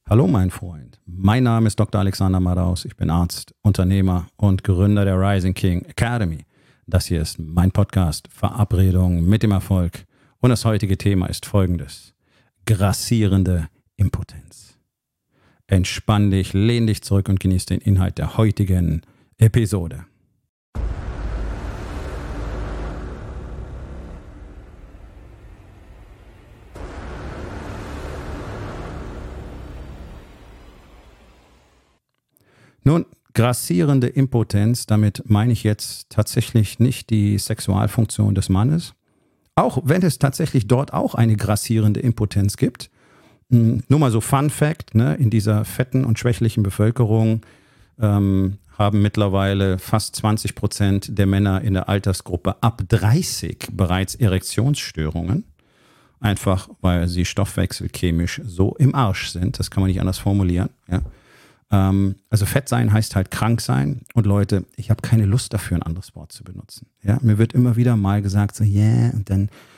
Hallo mein Freund, mein Name ist Dr. Alexander Madaus, ich bin Arzt, Unternehmer und Gründer der Rising King Academy. Das hier ist mein Podcast Verabredung mit dem Erfolg und das heutige Thema ist folgendes: grassierende Impotenz. Entspann dich, lehn dich zurück und genieß den Inhalt der heutigen Episode. Nun, grassierende Impotenz, damit meine ich jetzt tatsächlich nicht die Sexualfunktion des Mannes, auch wenn es tatsächlich dort auch eine grassierende Impotenz gibt. Nur mal so Fun Fact, ne? In dieser fetten und schwächlichen Bevölkerung haben mittlerweile fast 20% der Männer in der Altersgruppe ab 30 bereits Erektionsstörungen. Einfach, weil sie stoffwechselchemisch so im Arsch sind. Das kann man nicht anders formulieren, ja. Also fett sein heißt halt krank sein. Und Leute, ich habe keine Lust dafür, ein anderes Wort zu benutzen. Ja, mir wird immer wieder mal gesagt, so, yeah, und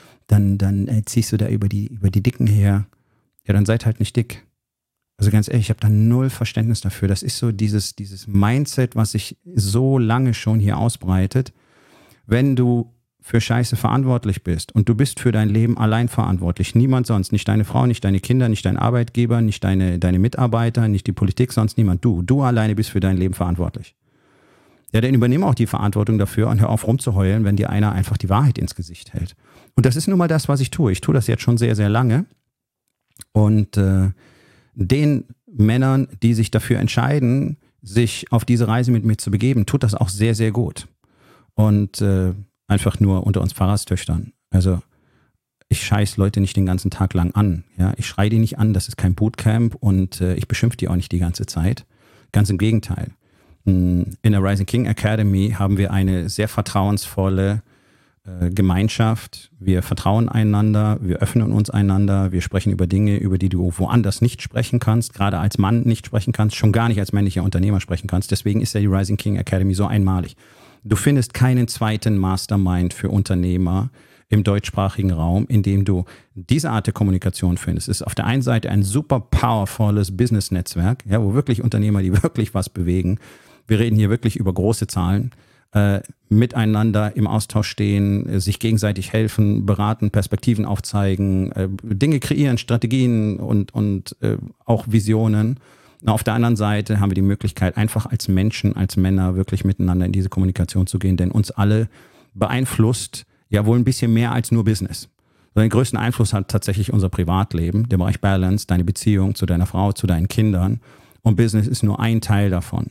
dann ziehst du da über die Dicken her. Ja, dann seid halt nicht dick. Also ganz ehrlich, ich habe da null Verständnis dafür. Das ist so dieses Mindset, was sich so lange schon hier ausbreitet. Wenn du für Scheiße verantwortlich bist und du bist für dein Leben allein verantwortlich, niemand sonst, nicht deine Frau, nicht deine Kinder, nicht dein Arbeitgeber, nicht deine Mitarbeiter, nicht die Politik, sonst niemand, du alleine bist für dein Leben verantwortlich. Ja, dann übernimm auch die Verantwortung dafür und hör auf rumzuheulen, wenn dir einer einfach die Wahrheit ins Gesicht hält. Und das ist nun mal das, was ich tue. Ich tue das jetzt schon sehr, sehr lange und den Männern, die sich dafür entscheiden, sich auf diese Reise mit mir zu begeben, tut das auch sehr, sehr gut. Und einfach nur unter uns Pfarrerstöchtern. Also ich scheiß Leute nicht den ganzen Tag lang an. Ja? Ich schreie die nicht an, das ist kein Bootcamp und ich beschimpfe die auch nicht die ganze Zeit. Ganz im Gegenteil. In der Rising King Academy haben wir eine sehr vertrauensvolle Gemeinschaft. Wir vertrauen einander, wir öffnen uns einander, wir sprechen über Dinge, über die du woanders nicht sprechen kannst, gerade als Mann nicht sprechen kannst, schon gar nicht als männlicher Unternehmer sprechen kannst. Deswegen ist ja die Rising King Academy so einmalig. Du findest keinen zweiten Mastermind für Unternehmer im deutschsprachigen Raum, in dem du diese Art der Kommunikation findest. Es ist auf der einen Seite ein super powervolles Business-Netzwerk, ja, wo wirklich Unternehmer, die wirklich was bewegen. Wir reden hier wirklich über große Zahlen, miteinander im Austausch stehen, sich gegenseitig helfen, beraten, Perspektiven aufzeigen, Dinge kreieren, Strategien und auch Visionen. Auf der anderen Seite haben wir die Möglichkeit, einfach als Menschen, als Männer wirklich miteinander in diese Kommunikation zu gehen, denn uns alle beeinflusst ja wohl ein bisschen mehr als nur Business. Den größten Einfluss hat tatsächlich unser Privatleben, der Bereich Balance, deine Beziehung zu deiner Frau, zu deinen Kindern, und Business ist nur ein Teil davon.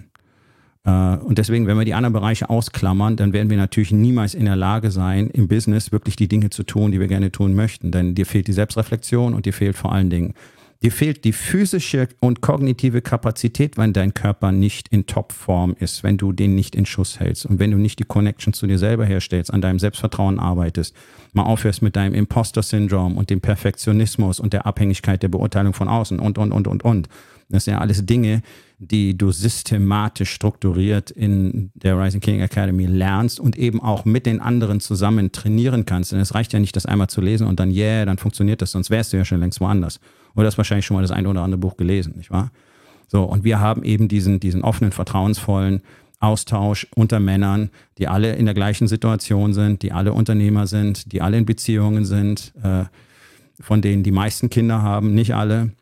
Und deswegen, wenn wir die anderen Bereiche ausklammern, dann werden wir natürlich niemals in der Lage sein, im Business wirklich die Dinge zu tun, die wir gerne tun möchten, denn dir fehlt die Selbstreflexion und dir fehlt vor allen Dingen dir fehlt die physische und kognitive Kapazität, wenn dein Körper nicht in Topform ist, wenn du den nicht in Schuss hältst und wenn du nicht die Connection zu dir selber herstellst, an deinem Selbstvertrauen arbeitest, mal aufhörst mit deinem Imposter-Syndrom und dem Perfektionismus und der Abhängigkeit der Beurteilung von außen und. Das sind ja alles Dinge, die du systematisch strukturiert in der Rising King Academy lernst und eben auch mit den anderen zusammen trainieren kannst. Denn es reicht ja nicht, das einmal zu lesen und dann, dann funktioniert das, sonst wärst du ja schon längst woanders. Oder hast wahrscheinlich schon mal das ein oder andere Buch gelesen, nicht wahr? So, und wir haben eben diesen offenen, vertrauensvollen Austausch unter Männern, die alle in der gleichen Situation sind, die alle Unternehmer sind, die alle in Beziehungen sind, von denen die meisten Kinder haben, nicht alle.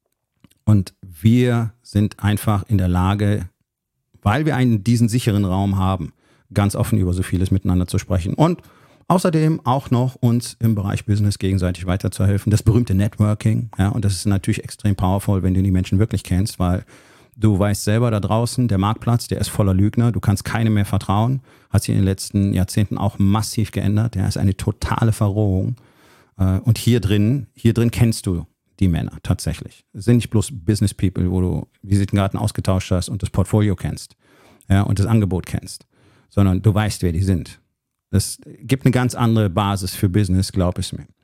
Und wir sind einfach in der Lage, weil wir diesen sicheren Raum haben, ganz offen über so vieles miteinander zu sprechen. Und außerdem auch noch uns im Bereich Business gegenseitig weiterzuhelfen. Das berühmte Networking. Ja, und das ist natürlich extrem powerful, wenn du die Menschen wirklich kennst, weil du weißt selber da draußen, der Marktplatz, der ist voller Lügner. Du kannst keinem mehr vertrauen. Hat sich in den letzten Jahrzehnten auch massiv geändert. Ja, ist eine totale Verrohung. Und hier drin kennst du die Männer tatsächlich. Es sind nicht bloß Business People, wo du Visitenkarten ausgetauscht hast und das Portfolio kennst, ja, und das Angebot kennst, sondern du weißt, wer die sind. Das gibt eine ganz andere Basis für Business, glaub es mir.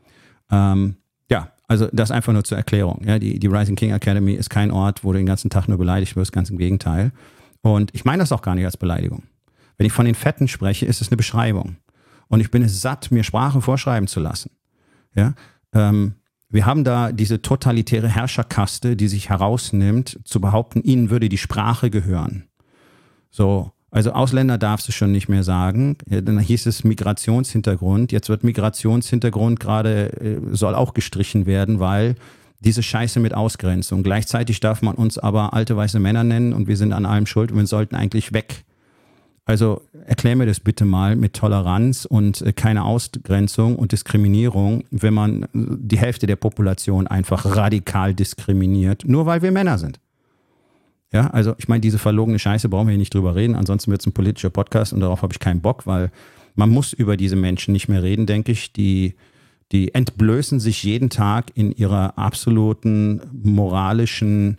Also das einfach nur zur Erklärung. Ja, die Rising King Academy ist kein Ort, wo du den ganzen Tag nur beleidigt wirst, ganz im Gegenteil. Und ich meine das auch gar nicht als Beleidigung. Wenn ich von den Fetten spreche, ist es eine Beschreibung. Und ich bin es satt, mir Sprache vorschreiben zu lassen. Ja, Wir haben da diese totalitäre Herrscherkaste, die sich herausnimmt, zu behaupten, ihnen würde die Sprache gehören. So, also Ausländer darfst du schon nicht mehr sagen. Ja, dann hieß es Migrationshintergrund. Jetzt wird Migrationshintergrund gerade, soll auch gestrichen werden, weil diese Scheiße mit Ausgrenzung. Gleichzeitig darf man uns aber alte weiße Männer nennen und wir sind an allem schuld und wir sollten eigentlich weg. Also erklär mir das bitte mal mit Toleranz und keine Ausgrenzung und Diskriminierung, wenn man die Hälfte der Population einfach radikal diskriminiert, nur weil wir Männer sind. Ja, also ich meine, diese verlogene Scheiße brauchen wir hier nicht drüber reden, ansonsten wird es ein politischer Podcast und darauf habe ich keinen Bock, weil man muss über diese Menschen nicht mehr reden, denke ich, die entblößen sich jeden Tag in ihrer absoluten moralischen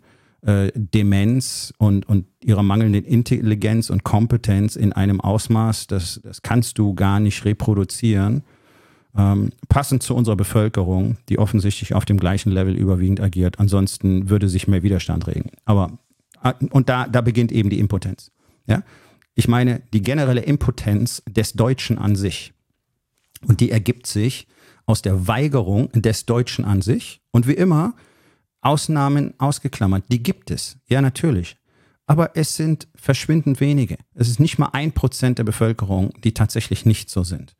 Demenz und ihrer mangelnden Intelligenz und Kompetenz in einem Ausmaß, das kannst du gar nicht reproduzieren, passend zu unserer Bevölkerung, die offensichtlich auf dem gleichen Level überwiegend agiert. Ansonsten würde sich mehr Widerstand regen. Aber und da beginnt eben die Impotenz. Ja? Ich meine, die generelle Impotenz des Deutschen an sich. Und die ergibt sich aus der Weigerung des Deutschen an sich. Und wie immer, Ausnahmen ausgeklammert, die gibt es. Ja, natürlich. Aber es sind verschwindend wenige. Es ist nicht mal 1% der Bevölkerung, die tatsächlich nicht so sind.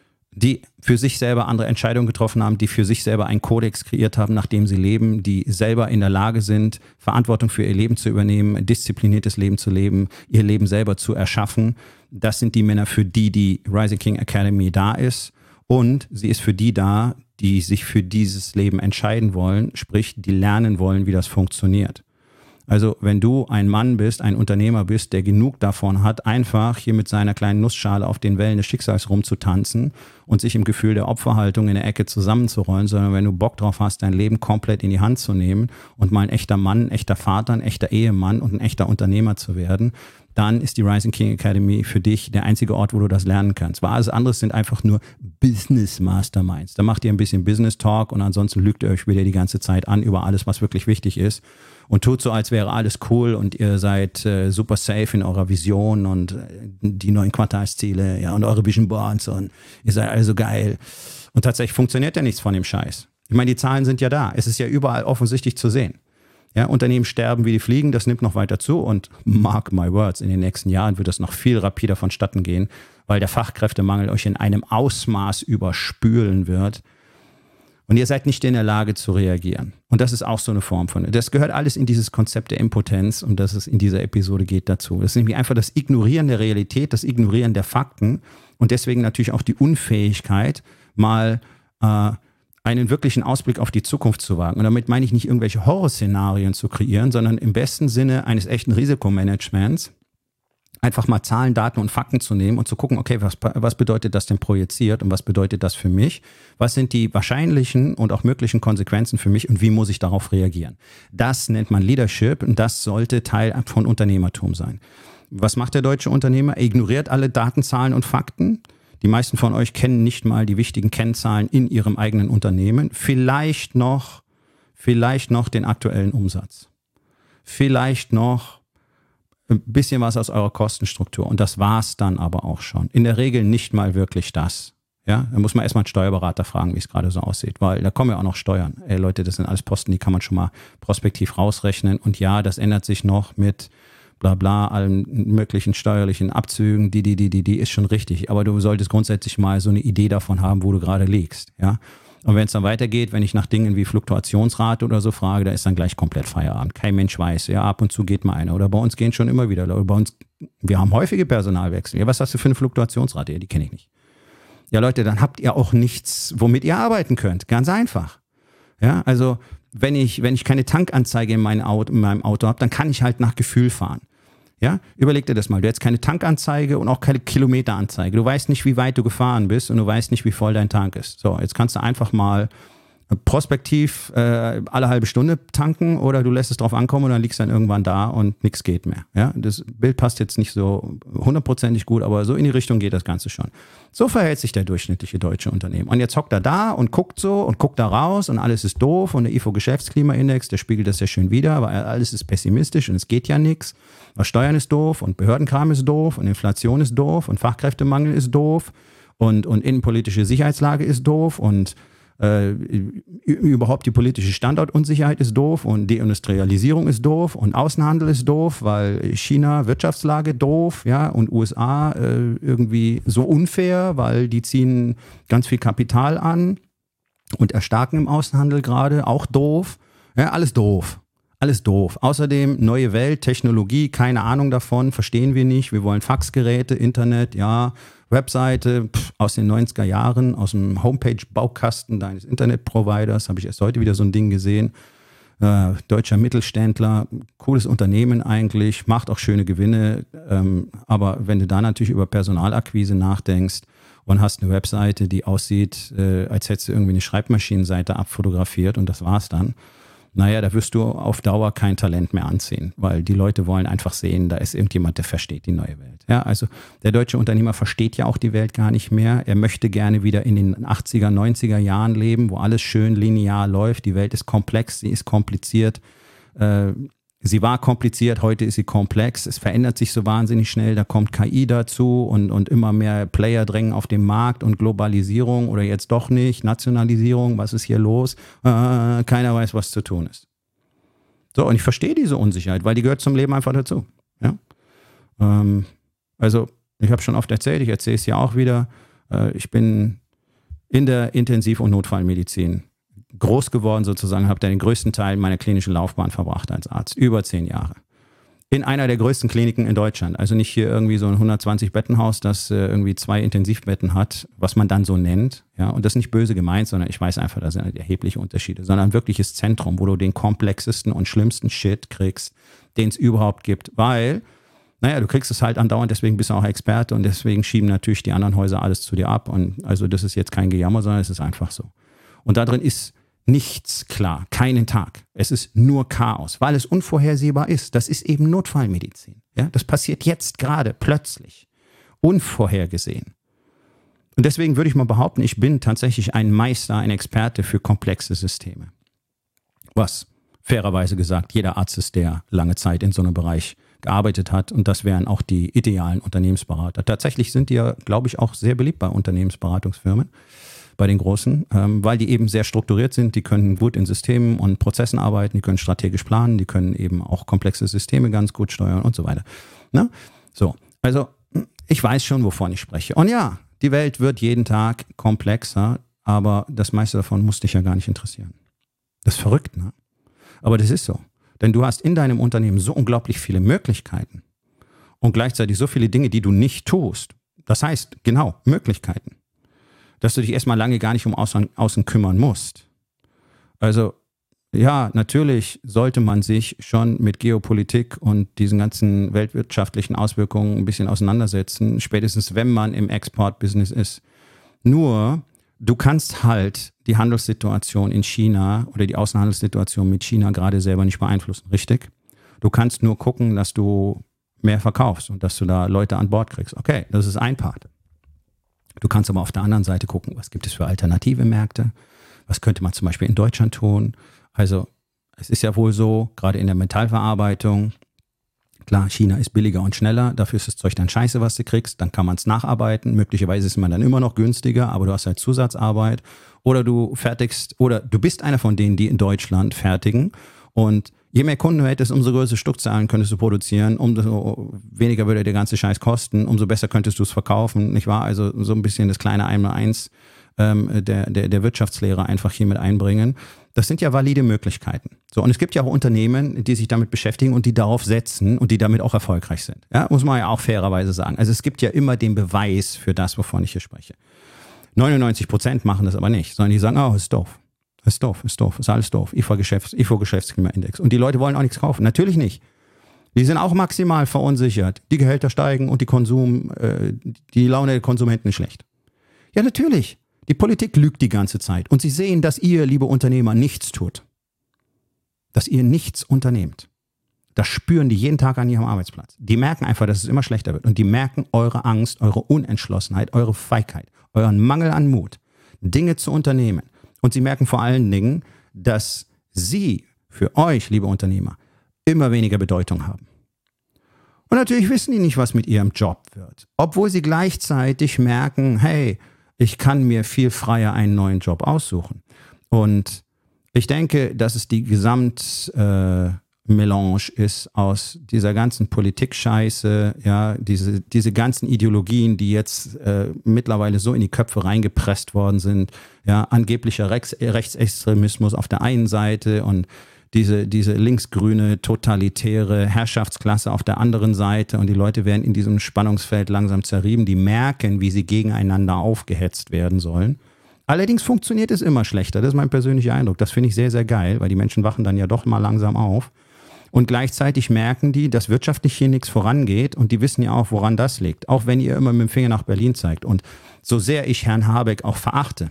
Die für sich selber andere Entscheidungen getroffen haben, die für sich selber einen Kodex kreiert haben, nach dem sie leben, die selber in der Lage sind, Verantwortung für ihr Leben zu übernehmen, ein diszipliniertes Leben zu leben, ihr Leben selber zu erschaffen. Das sind die Männer, für die Rising King Academy da ist. Und sie ist für die da, die sich für dieses Leben entscheiden wollen, sprich, die lernen wollen, wie das funktioniert. Also wenn du ein Mann bist, ein Unternehmer bist, der genug davon hat, einfach hier mit seiner kleinen Nussschale auf den Wellen des Schicksals rumzutanzen und sich im Gefühl der Opferhaltung in der Ecke zusammenzurollen, sondern wenn du Bock drauf hast, dein Leben komplett in die Hand zu nehmen und mal ein echter Mann, ein echter Vater, ein echter Ehemann und ein echter Unternehmer zu werden, dann ist die Rising King Academy für dich der einzige Ort, wo du das lernen kannst. Weil alles andere sind einfach nur Business Masterminds. Da macht ihr ein bisschen Business Talk und ansonsten lügt ihr euch wieder die ganze Zeit an über alles, was wirklich wichtig ist und tut so, als wäre alles cool und ihr seid super safe in eurer Vision und die neuen Quartalsziele, ja, und eure Vision Boards und ihr seid also geil. Und tatsächlich funktioniert ja nichts von dem Scheiß. Ich meine, die Zahlen sind ja da. Es ist ja überall offensichtlich zu sehen. Ja, Unternehmen sterben wie die Fliegen, das nimmt noch weiter zu und mark my words, in den nächsten Jahren wird das noch viel rapider vonstatten gehen, weil der Fachkräftemangel euch in einem Ausmaß überspülen wird und ihr seid nicht in der Lage zu reagieren. Und das ist auch so eine Form von, das gehört alles in dieses Konzept der Impotenz, um das es in dieser Episode geht, dazu. Das ist nämlich einfach das Ignorieren der Realität, das Ignorieren der Fakten und deswegen natürlich auch die Unfähigkeit, mal einen wirklichen Ausblick auf die Zukunft zu wagen. Und damit meine ich nicht irgendwelche Horrorszenarien zu kreieren, sondern im besten Sinne eines echten Risikomanagements einfach mal Zahlen, Daten und Fakten zu nehmen und zu gucken, okay, was bedeutet das denn projiziert und was bedeutet das für mich? Was sind die wahrscheinlichen und auch möglichen Konsequenzen für mich und wie muss ich darauf reagieren? Das nennt man Leadership und das sollte Teil von Unternehmertum sein. Was macht der deutsche Unternehmer? Er ignoriert alle Daten, Zahlen und Fakten. Die meisten von euch kennen nicht mal die wichtigen Kennzahlen in ihrem eigenen Unternehmen. Vielleicht noch den aktuellen Umsatz. Vielleicht noch ein bisschen was aus eurer Kostenstruktur. Und das war's dann aber auch schon. In der Regel nicht mal wirklich das. Ja, da muss man erstmal einen Steuerberater fragen, wie es gerade so aussieht. Weil da kommen ja auch noch Steuern. Ey Leute, das sind alles Posten, die kann man schon mal prospektiv rausrechnen. Und ja, das ändert sich noch mit bla bla, allen möglichen steuerlichen Abzügen, die ist schon richtig. Aber du solltest grundsätzlich mal so eine Idee davon haben, wo du gerade liegst. Ja? Und wenn es dann weitergeht, wenn ich nach Dingen wie Fluktuationsrate oder so frage, da ist dann gleich komplett Feierabend. Kein Mensch weiß, ja, ab und zu geht mal einer. Oder bei uns gehen schon immer wieder. Oder bei uns, wir haben häufige Personalwechsel. Ja, was hast du für eine Fluktuationsrate? Ja, die kenne ich nicht. Ja, Leute, dann habt ihr auch nichts, womit ihr arbeiten könnt. Ganz einfach. Ja, also wenn ich keine Tankanzeige in meinem Auto habe, dann kann ich halt nach Gefühl fahren. Ja, überleg dir das mal. Du hättest keine Tankanzeige und auch keine Kilometeranzeige. Du weißt nicht, wie weit du gefahren bist und du weißt nicht, wie voll dein Tank ist. So, jetzt kannst du einfach mal prospektiv alle halbe Stunde tanken oder du lässt es drauf ankommen und dann liegst du dann irgendwann da und nichts geht mehr. Ja, das Bild passt jetzt nicht so 100%ig gut, aber so in die Richtung geht das Ganze schon. So verhält sich der durchschnittliche deutsche Unternehmen. Und jetzt hockt er da und guckt so und guckt da raus und alles ist doof und der IFO-Geschäftsklimaindex, der spiegelt das ja schön wider, weil alles ist pessimistisch und es geht ja nichts. Steuern ist doof und Behördenkram ist doof und Inflation ist doof und Fachkräftemangel ist doof und innenpolitische Sicherheitslage ist doof und Überhaupt die politische Standortunsicherheit ist doof und Deindustrialisierung ist doof und Außenhandel ist doof, weil China Wirtschaftslage doof, ja, und USA irgendwie so unfair, weil die ziehen ganz viel Kapital an und erstarken im Außenhandel gerade, auch doof. Ja, alles doof. Alles doof. Außerdem neue Welt, Technologie, keine Ahnung davon, verstehen wir nicht. Wir wollen Faxgeräte, Internet, ja, Webseite aus den 90er Jahren, aus dem Homepage-Baukasten deines Internetproviders, habe ich erst heute wieder so ein Ding gesehen. Deutscher Mittelständler, cooles Unternehmen eigentlich, macht auch schöne Gewinne, aber wenn du da natürlich über Personalakquise nachdenkst und hast eine Webseite, die aussieht, als hättest du irgendwie eine Schreibmaschinenseite abfotografiert und das war's dann, naja, da wirst du auf Dauer kein Talent mehr anziehen, weil die Leute wollen einfach sehen, da ist irgendjemand, der versteht die neue Welt. Ja, also der deutsche Unternehmer versteht ja auch die Welt gar nicht mehr. Er möchte gerne wieder in den 80er, 90er Jahren leben, wo alles schön linear läuft. Die Welt ist komplex, sie ist kompliziert. Sie war kompliziert, heute ist sie komplex. Es verändert sich so wahnsinnig schnell. Da kommt KI dazu und immer mehr Player drängen auf den Markt und Globalisierung oder jetzt doch nicht. Nationalisierung, was ist hier los? Keiner weiß, was zu tun ist. So, und ich verstehe diese Unsicherheit, weil die gehört zum Leben einfach dazu. Ja? Also, ich habe schon oft erzählt, ich erzähle es ja auch wieder. Ich bin in der Intensiv- und Notfallmedizin groß geworden sozusagen, habe da den größten Teil meiner klinischen Laufbahn verbracht als Arzt. Über 10 Jahre. In einer der größten Kliniken in Deutschland. Also nicht hier irgendwie so ein 120-Bettenhaus, das irgendwie 2 Intensivbetten hat, was man dann so nennt. Ja, und das ist nicht böse gemeint, sondern ich weiß einfach, da sind erhebliche Unterschiede. Sondern ein wirkliches Zentrum, wo du den komplexesten und schlimmsten Shit kriegst, den es überhaupt gibt. Weil, naja, du kriegst es halt andauernd, deswegen bist du auch Experte und deswegen schieben natürlich die anderen Häuser alles zu dir ab. Und also das ist jetzt kein Gejammer, sondern es ist einfach so. Und da drin ist nichts klar, keinen Tag. Es ist nur Chaos, weil es unvorhersehbar ist. Das ist eben Notfallmedizin. Ja, das passiert jetzt gerade, plötzlich. Unvorhergesehen. Und deswegen würde ich mal behaupten, ich bin tatsächlich ein Meister, ein Experte für komplexe Systeme. Was, fairerweise gesagt, jeder Arzt ist, der lange Zeit in so einem Bereich gearbeitet hat. Und das wären auch die idealen Unternehmensberater. Tatsächlich sind die ja, glaube ich, auch sehr beliebt bei Unternehmensberatungsfirmen. Bei den Großen, weil die eben sehr strukturiert sind, die können gut in Systemen und Prozessen arbeiten, die können strategisch planen, die können eben auch komplexe Systeme ganz gut steuern und so weiter. Ne? So, also ich weiß schon, wovon ich spreche. Und ja, die Welt wird jeden Tag komplexer, aber das meiste davon muss dich ja gar nicht interessieren. Das ist verrückt, ne? Aber das ist so. Denn du hast in deinem Unternehmen so unglaublich viele Möglichkeiten und gleichzeitig so viele Dinge, die du nicht tust. Das heißt, genau, Möglichkeiten. Dass du dich erstmal lange gar nicht um Außen kümmern musst. Also ja, natürlich sollte man sich schon mit Geopolitik und diesen ganzen weltwirtschaftlichen Auswirkungen ein bisschen auseinandersetzen, spätestens wenn man im Exportbusiness ist. Nur, du kannst halt die Handelssituation in China oder die Außenhandelssituation mit China gerade selber nicht beeinflussen, richtig? Du kannst nur gucken, dass du mehr verkaufst und dass du da Leute an Bord kriegst. Okay, das ist ein Part. Du kannst aber auf der anderen Seite gucken, was gibt es für alternative Märkte? Was könnte man zum Beispiel in Deutschland tun? Also es ist ja wohl so, gerade in der Metallverarbeitung, klar, China ist billiger und schneller, dafür ist das Zeug dann scheiße, was du kriegst, dann kann man es nacharbeiten, möglicherweise ist man dann immer noch günstiger, aber du hast halt Zusatzarbeit oder du fertigst, oder du bist einer von denen, die in Deutschland fertigen und je mehr Kunden du hättest, umso größere Stückzahlen könntest du produzieren, umso weniger würde der ganze Scheiß kosten, umso besser könntest du es verkaufen, nicht wahr? Also so ein bisschen das kleine Einmaleins der Wirtschaftslehre einfach hier mit einbringen. Das sind ja valide Möglichkeiten. So, und es gibt ja auch Unternehmen, die sich damit beschäftigen und die darauf setzen und die damit auch erfolgreich sind. Ja, muss man ja auch fairerweise sagen. Also es gibt ja immer den Beweis für das, wovon ich hier spreche. 99% machen das aber nicht, sondern die sagen, oh, ist doof. Ist doof, ist alles doof. IFO-Geschäftsklimaindex. Und die Leute wollen auch nichts kaufen. Natürlich nicht. Die sind auch maximal verunsichert. Die Gehälter steigen und die Laune der Konsumenten ist schlecht. Ja, natürlich. Die Politik lügt die ganze Zeit. Und sie sehen, dass ihr, liebe Unternehmer, nichts tut. Dass ihr nichts unternehmt. Das spüren die jeden Tag an ihrem Arbeitsplatz. Die merken einfach, dass es immer schlechter wird. Und die merken eure Angst, eure Unentschlossenheit, eure Feigheit, euren Mangel an Mut, Dinge zu unternehmen. Und sie merken vor allen Dingen, dass sie für euch, liebe Unternehmer, immer weniger Bedeutung haben. Und natürlich wissen die nicht, was mit ihrem Job wird. Obwohl sie gleichzeitig merken, hey, Ich kann mir viel freier einen neuen Job aussuchen. Und ich denke, dass es die Gesamtmelange ist aus dieser ganzen Politik-Scheiße, ja, diese ganzen Ideologien, die jetzt mittlerweile so in die Köpfe reingepresst worden sind, ja, angeblicher Rechtsextremismus auf der einen Seite und diese linksgrüne, totalitäre Herrschaftsklasse auf der anderen Seite, und die Leute werden in diesem Spannungsfeld langsam zerrieben, die merken, wie sie gegeneinander aufgehetzt werden sollen. Allerdings funktioniert es immer schlechter, das ist mein persönlicher Eindruck. Das finde ich sehr, sehr geil, weil die Menschen wachen dann ja doch mal langsam auf. Und gleichzeitig merken die, dass wirtschaftlich hier nichts vorangeht, und die wissen ja auch, woran das liegt. Auch wenn ihr immer mit dem Finger nach Berlin zeigt. Und so sehr ich Herrn Habeck auch verachte,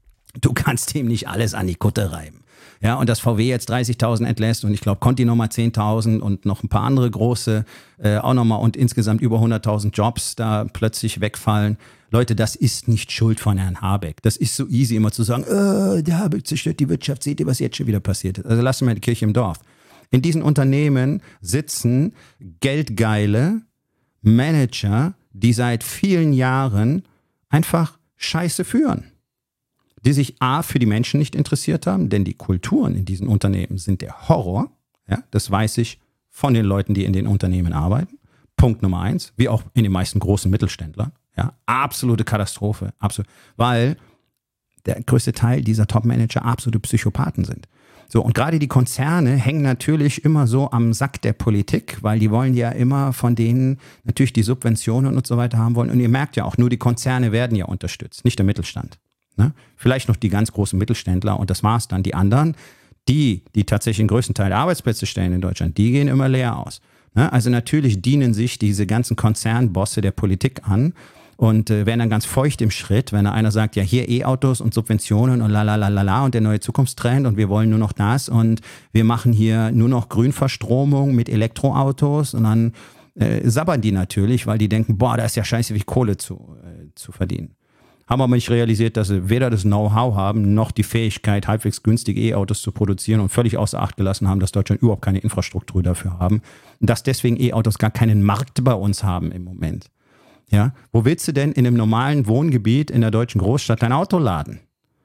du kannst ihm nicht alles an die Kutte reiben. Ja, und dass VW jetzt 30.000 entlässt und ich glaube Conti nochmal 10.000 und noch ein paar andere große auch nochmal und insgesamt über 100.000 Jobs da plötzlich wegfallen. Leute, das ist nicht Schuld von Herrn Habeck. Das ist so easy immer zu sagen, der Habeck zerstört die Wirtschaft, seht ihr, was jetzt schon wieder passiert ist. Also lassen wir die Kirche im Dorf. In diesen Unternehmen sitzen geldgeile Manager, die seit vielen Jahren einfach Scheiße führen. Die sich A, für die Menschen nicht interessiert haben, denn die Kulturen in diesen Unternehmen sind der Horror. Ja, das weiß ich von den Leuten, die in den Unternehmen arbeiten. Punkt Nummer 1, wie auch in den meisten großen Mittelständlern. Ja, absolute Katastrophe. Absolut, weil der größte Teil dieser Top-Manager absolute Psychopathen sind. So, und gerade die Konzerne hängen natürlich immer so am Sack der Politik, weil die wollen ja immer von denen natürlich die Subventionen und so weiter haben wollen. Und ihr merkt ja auch, nur die Konzerne werden ja unterstützt, nicht der Mittelstand. Ne? Vielleicht noch die ganz großen Mittelständler und das war's dann. Die anderen, die tatsächlich den größten Teil der Arbeitsplätze stellen in Deutschland, die gehen immer leer aus. Ne? Also natürlich dienen sich diese ganzen Konzernbosse der Politik an und werden dann ganz feucht im Schritt, wenn da einer sagt, ja hier E-Autos und Subventionen und la und der neue Zukunftstrend und wir wollen nur noch das und wir machen hier nur noch Grünverstromung mit Elektroautos, und dann sabbern die natürlich, weil die denken, boah, da ist ja scheiße, wie Kohle zu verdienen. Haben aber nicht realisiert, dass sie weder das Know-how haben, noch die Fähigkeit, halbwegs günstige E-Autos zu produzieren, und völlig außer Acht gelassen haben, dass Deutschland überhaupt keine Infrastruktur dafür haben. Und dass deswegen E-Autos gar keinen Markt bei uns haben im Moment. Ja? Wo willst du denn in einem normalen Wohngebiet in der deutschen Großstadt dein Auto laden?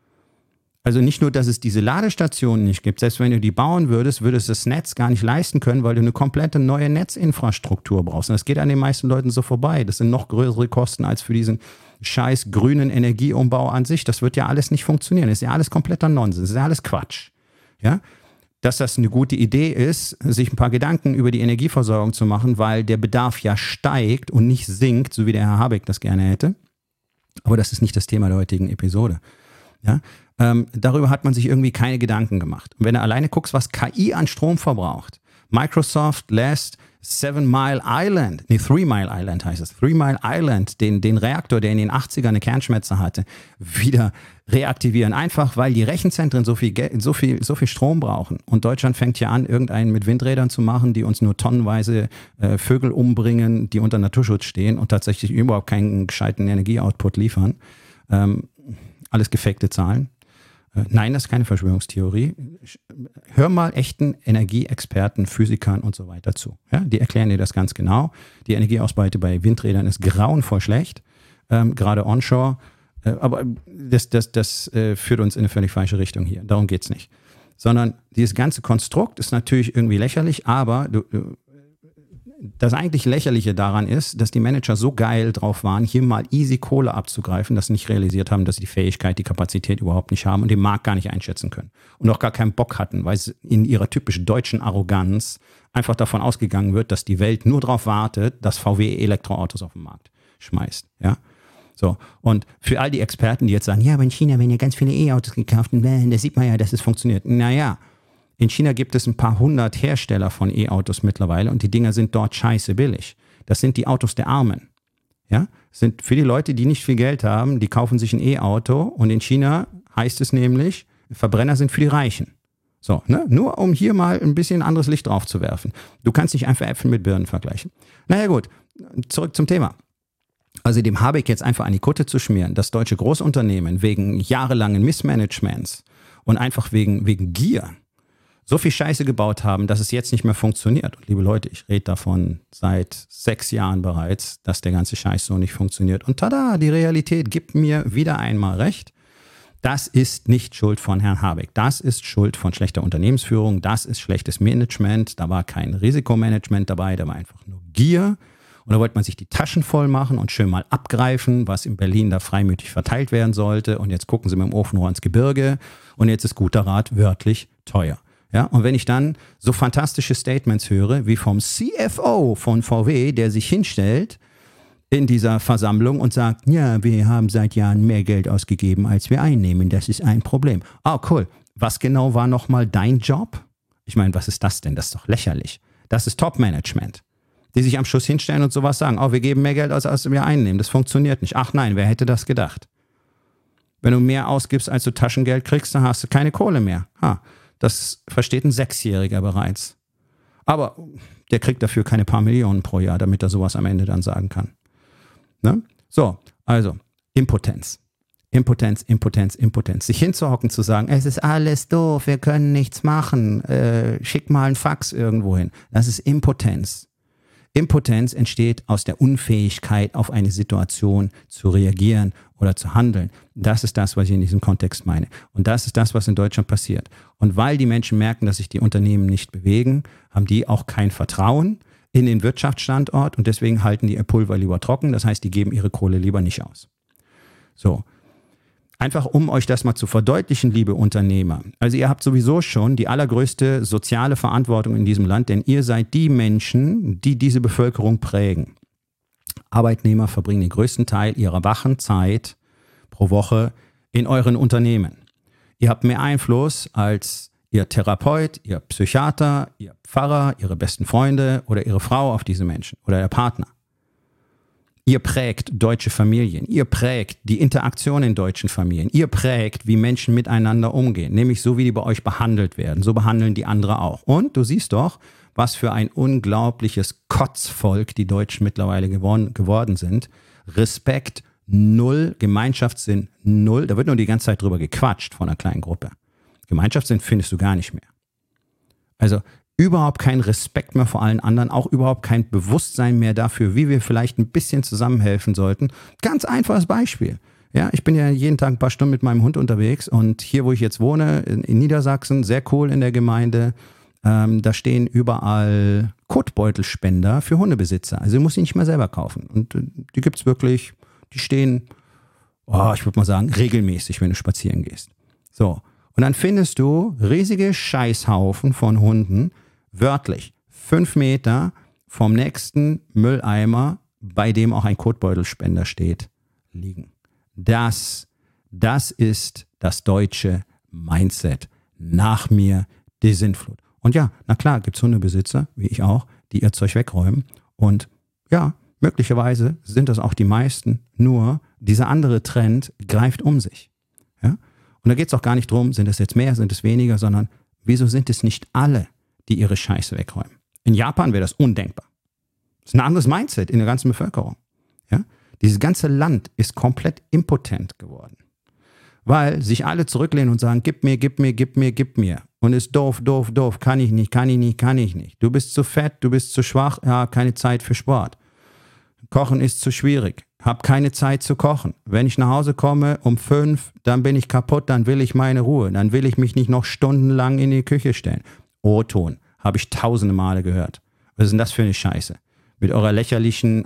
Also nicht nur, dass es diese Ladestationen nicht gibt, selbst wenn du die bauen würdest, würdest du das Netz gar nicht leisten können, weil du eine komplette neue Netzinfrastruktur brauchst. Und das geht an den meisten Leuten so vorbei. Das sind noch größere Kosten als für diesen scheiß grünen Energieumbau an sich. Das wird ja alles nicht funktionieren. Das ist ja alles kompletter Nonsens. Das ist ja alles Quatsch. Ja? Dass das eine gute Idee ist, sich ein paar Gedanken über die Energieversorgung zu machen, weil der Bedarf ja steigt und nicht sinkt, so wie der Herr Habeck das gerne hätte. Aber das ist nicht das Thema der heutigen Episode. Ja? Darüber hat man sich irgendwie keine Gedanken gemacht. Und wenn du alleine guckst, was KI an Strom verbraucht, Microsoft lässt 3 Mile Island heißt es, 3 Mile Island, den Reaktor, der in den 80ern eine Kernschmelze hatte, wieder reaktivieren. Einfach, weil die Rechenzentren so viel Strom brauchen. Und Deutschland fängt ja an, irgendeinen mit Windrädern zu machen, die uns nur tonnenweise Vögel umbringen, die unter Naturschutz stehen und tatsächlich überhaupt keinen gescheiten Energieoutput liefern. Alles gefakte Zahlen. Nein, das ist keine Verschwörungstheorie. Hör mal echten Energieexperten, Physikern und so weiter zu. Ja, die erklären dir das ganz genau. Die Energieausbeute bei Windrädern ist grauenvoll schlecht, gerade onshore. Aber das führt uns in eine völlig falsche Richtung hier. Darum geht es nicht. Sondern dieses ganze Konstrukt ist natürlich irgendwie lächerlich, aber das eigentlich Lächerliche daran ist, dass die Manager so geil drauf waren, hier mal easy Kohle abzugreifen, dass sie nicht realisiert haben, dass sie die Fähigkeit, die Kapazität überhaupt nicht haben und den Markt gar nicht einschätzen können. Und auch gar keinen Bock hatten, weil es in ihrer typisch deutschen Arroganz einfach davon ausgegangen wird, dass die Welt nur darauf wartet, dass VW Elektroautos auf den Markt schmeißt. Ja? So. Und für all die Experten, die jetzt sagen, ja, aber in China werden ja ganz viele E-Autos gekauft und da sieht man ja, dass es funktioniert. Naja, in China gibt es ein paar hundert Hersteller von E-Autos mittlerweile und die Dinger sind dort scheiße billig. Das sind die Autos der Armen. Ja? Das sind für die Leute, die nicht viel Geld haben, die kaufen sich ein E-Auto, und in China heißt es nämlich, Verbrenner sind für die Reichen. So, ne? Nur um hier mal ein bisschen anderes Licht drauf zu werfen. Du kannst nicht einfach Äpfel mit Birnen vergleichen. Naja gut, zurück zum Thema. Also dem Habeck jetzt einfach an die Kutte zu schmieren, dass deutsche Großunternehmen wegen jahrelangen Missmanagements und einfach wegen Gier so viel Scheiße gebaut haben, dass es jetzt nicht mehr funktioniert. Und liebe Leute, ich rede davon seit 6 Jahren bereits, dass der ganze Scheiß so nicht funktioniert. Und tada, die Realität gibt mir wieder einmal recht. Das ist nicht Schuld von Herrn Habeck. Das ist Schuld von schlechter Unternehmensführung. Das ist schlechtes Management. Da war kein Risikomanagement dabei. Da war einfach nur Gier. Und da wollte man sich die Taschen voll machen und schön mal abgreifen, was in Berlin da freimütig verteilt werden sollte. Und jetzt gucken sie mit dem Ofenrohr ins Gebirge. Und jetzt ist guter Rat wörtlich teuer. Ja, und wenn ich dann so fantastische Statements höre, wie vom CFO von VW, der sich hinstellt in dieser Versammlung und sagt, ja, wir haben seit Jahren mehr Geld ausgegeben, als wir einnehmen. Das ist ein Problem. Ah, cool. Was genau war nochmal dein Job? Ich meine, was ist das denn? Das ist doch lächerlich. Das ist Top-Management, die sich am Schluss hinstellen und sowas sagen. Oh, wir geben mehr Geld aus, als wir einnehmen. Das funktioniert nicht. Ach nein, wer hätte das gedacht? Wenn du mehr ausgibst, als du Taschengeld kriegst, dann hast du keine Kohle mehr. Das versteht ein 6-Jähriger bereits. Aber der kriegt dafür keine paar Millionen pro Jahr, damit er sowas am Ende dann sagen kann. Ne? So, also Impotenz. Impotenz. Sich hinzuhocken, zu sagen, es ist alles doof, wir können nichts machen, schick mal ein Fax irgendwo hin. Das ist Impotenz. Impotenz entsteht aus der Unfähigkeit, auf eine Situation zu reagieren oder zu handeln. Das ist das, was ich in diesem Kontext meine. Und das ist das, was in Deutschland passiert. Und weil die Menschen merken, dass sich die Unternehmen nicht bewegen, haben die auch kein Vertrauen in den Wirtschaftsstandort und deswegen halten die ihr Pulver lieber trocken. Das heißt, die geben ihre Kohle lieber nicht aus. So. Einfach um euch das mal zu verdeutlichen, liebe Unternehmer. Also ihr habt sowieso schon die allergrößte soziale Verantwortung in diesem Land, denn ihr seid die Menschen, die diese Bevölkerung prägen. Arbeitnehmer verbringen den größten Teil ihrer wachen Zeit pro Woche in euren Unternehmen. Ihr habt mehr Einfluss als ihr Therapeut, ihr Psychiater, ihr Pfarrer, ihre besten Freunde oder ihre Frau auf diese Menschen oder der Partner. Ihr prägt deutsche Familien, ihr prägt die Interaktion in deutschen Familien, ihr prägt, wie Menschen miteinander umgehen, nämlich so, wie die bei euch behandelt werden. So behandeln die andere auch. Und du siehst doch, was für ein unglaubliches Kotzvolk die Deutschen mittlerweile geworden sind. Respekt null, Gemeinschaftssinn null. Da wird nur die ganze Zeit drüber gequatscht von einer kleinen Gruppe. Gemeinschaftssinn findest du gar nicht mehr. Also überhaupt kein Respekt mehr vor allen anderen, auch überhaupt kein Bewusstsein mehr dafür, wie wir vielleicht ein bisschen zusammenhelfen sollten. Ganz einfaches Beispiel. Ja, ich bin ja jeden Tag ein paar Stunden mit meinem Hund unterwegs und hier, wo ich jetzt wohne, in Niedersachsen, sehr cool in der Gemeinde, da stehen überall Kotbeutelspender für Hundebesitzer. Also du musst die nicht mehr selber kaufen. Und die gibt's wirklich, die stehen, ich würde mal sagen, regelmäßig, wenn du spazieren gehst. So. Und dann findest du riesige Scheißhaufen von Hunden, wörtlich 5 Meter vom nächsten Mülleimer, bei dem auch ein Kotbeutelspender steht, liegen. Das ist das deutsche Mindset. Nach mir die Sintflut. Und ja, na klar, gibt es Hundebesitzer, wie ich auch, die ihr Zeug wegräumen. Und ja, möglicherweise sind das auch die meisten, nur dieser andere Trend greift um sich. Ja? Und da geht es auch gar nicht drum, sind es jetzt mehr, sind es weniger, sondern wieso sind es nicht alle, die ihre Scheiße wegräumen? In Japan wäre das undenkbar. Das ist ein anderes Mindset in der ganzen Bevölkerung. Ja? Dieses ganze Land ist komplett impotent geworden. Weil sich alle zurücklehnen und sagen, gib mir. Und ist doof, kann ich nicht. Du bist zu fett, du bist zu schwach, ja, keine Zeit für Sport. Kochen ist zu schwierig, hab keine Zeit zu kochen. Wenn ich nach Hause komme um 5, dann bin ich kaputt, dann will ich meine Ruhe. Dann will ich mich nicht noch stundenlang in die Küche stellen. O-Ton, habe ich tausende Male gehört. Was ist denn das für eine Scheiße? Mit eurer lächerlichen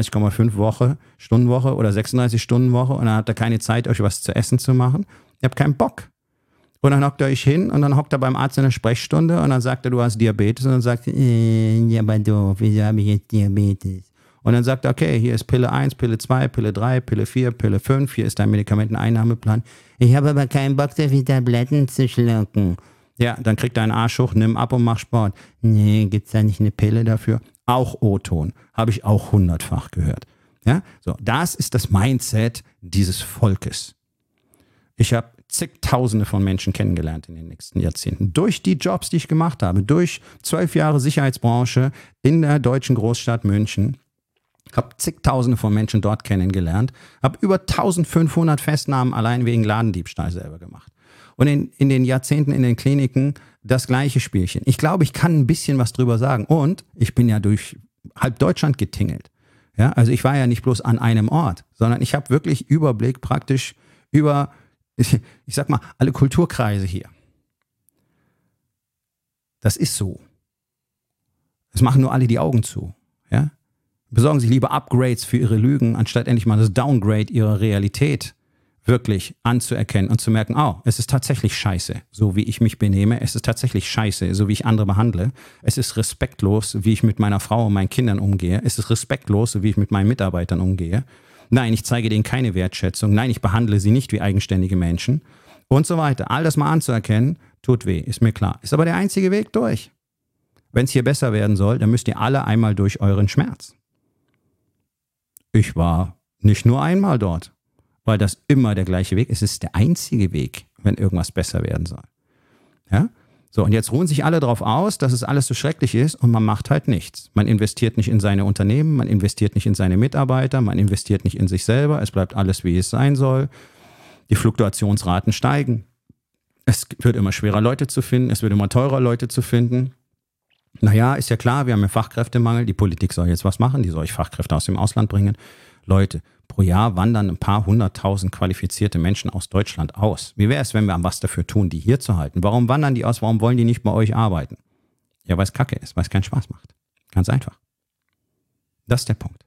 38,5 Stundenwoche oder 36-Stunden-Woche und dann habt ihr keine Zeit, euch was zu essen zu machen. Ihr habt keinen Bock. Und dann hockt ihr euch hin und dann hockt er beim Arzt in der Sprechstunde und dann sagt er, du hast Diabetes und dann sagt er, ja, aber doof, wieso habe ich jetzt Diabetes? Und dann sagt er, okay, hier ist Pille 1, Pille 2, Pille 3, Pille 4, Pille 5, hier ist dein Medikamenteneinnahmeplan. Ich habe aber keinen Bock, so viele Tabletten zu schlucken. Ja, dann kriegt er einen Arsch hoch, nimm ab und mach Sport. Nee, gibt's da nicht eine Pille dafür? Auch O-Ton. Habe ich auch 100-fach gehört. Ja, so, das ist das Mindset dieses Volkes. Ich habe zigtausende von Menschen kennengelernt in den nächsten Jahrzehnten. Durch die Jobs, die ich gemacht habe, durch 12 Jahre Sicherheitsbranche in der deutschen Großstadt München. Habe zigtausende von Menschen dort kennengelernt. Habe über 1500 Festnahmen allein wegen Ladendiebstahl selber gemacht. Und in den Jahrzehnten in den Kliniken das gleiche Spielchen. Ich glaube, ich kann ein bisschen was drüber sagen. Und ich bin ja durch halb Deutschland getingelt. Ja, also ich war ja nicht bloß an einem Ort, sondern ich habe wirklich Überblick praktisch über, ich sag mal, alle Kulturkreise hier. Das ist so. Es machen nur alle die Augen zu. Ja? Besorgen sich lieber Upgrades für ihre Lügen, anstatt endlich mal das Downgrade ihrer Realität wirklich anzuerkennen und zu merken, oh, es ist tatsächlich scheiße, so wie ich mich benehme. Es ist tatsächlich scheiße, so wie ich andere behandle. Es ist respektlos, wie ich mit meiner Frau und meinen Kindern umgehe. Es ist respektlos, wie ich mit meinen Mitarbeitern umgehe. Nein, ich zeige denen keine Wertschätzung. Nein, ich behandle sie nicht wie eigenständige Menschen. Und so weiter. All das mal anzuerkennen, tut weh, ist mir klar. Ist aber der einzige Weg durch. Wenn es hier besser werden soll, dann müsst ihr alle einmal durch euren Schmerz. Ich war nicht nur einmal dort, weil das immer der gleiche Weg ist. Es ist der einzige Weg, wenn irgendwas besser werden soll. Ja? So, und jetzt ruhen sich alle darauf aus, dass es alles so schrecklich ist und man macht halt nichts. Man investiert nicht in seine Unternehmen, man investiert nicht in seine Mitarbeiter, man investiert nicht in sich selber. Es bleibt alles, wie es sein soll. Die Fluktuationsraten steigen. Es wird immer schwerer, Leute zu finden. Es wird immer teurer, Leute zu finden. Naja, ist ja klar, wir haben ja Fachkräftemangel. Die Politik soll jetzt was machen. Die soll Fachkräfte aus dem Ausland bringen. Leute, pro Jahr wandern ein paar 100.000 qualifizierte Menschen aus Deutschland aus. Wie wäre es, wenn wir was dafür tun, die hier zu halten? Warum wandern die aus? Warum wollen die nicht bei euch arbeiten? Ja, weil es Kacke ist, weil es keinen Spaß macht. Ganz einfach. Das ist der Punkt.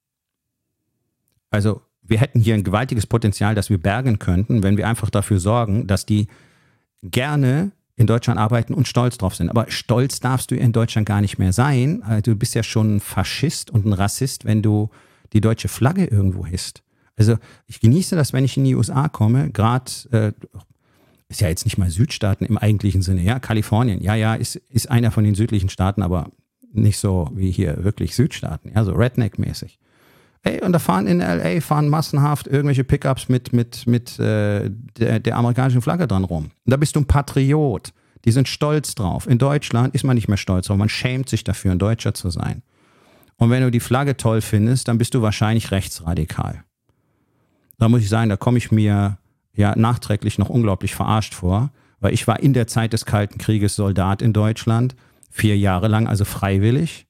Also, wir hätten hier ein gewaltiges Potenzial, das wir bergen könnten, wenn wir einfach dafür sorgen, dass die gerne in Deutschland arbeiten und stolz drauf sind. Aber stolz darfst du in Deutschland gar nicht mehr sein. Du bist ja schon ein Faschist und ein Rassist, wenn du die deutsche Flagge irgendwo hisst. Also ich genieße das, wenn ich in die USA komme, gerade, ist ja jetzt nicht mal Südstaaten im eigentlichen Sinne, ja, Kalifornien, ja, ist einer von den südlichen Staaten, aber nicht so wie hier wirklich Südstaaten, ja, so Redneck-mäßig. Ey, und da fahren in LA massenhaft irgendwelche Pickups mit der amerikanischen Flagge dran rum. Und da bist du ein Patriot. Die sind stolz drauf. In Deutschland ist man nicht mehr stolz drauf. Man schämt sich dafür, ein Deutscher zu sein. Und wenn du die Flagge toll findest, dann bist du wahrscheinlich rechtsradikal. Da muss ich sagen, da komme ich mir ja nachträglich noch unglaublich verarscht vor, weil ich war in der Zeit des Kalten Krieges Soldat in Deutschland, 4 Jahre lang, also freiwillig,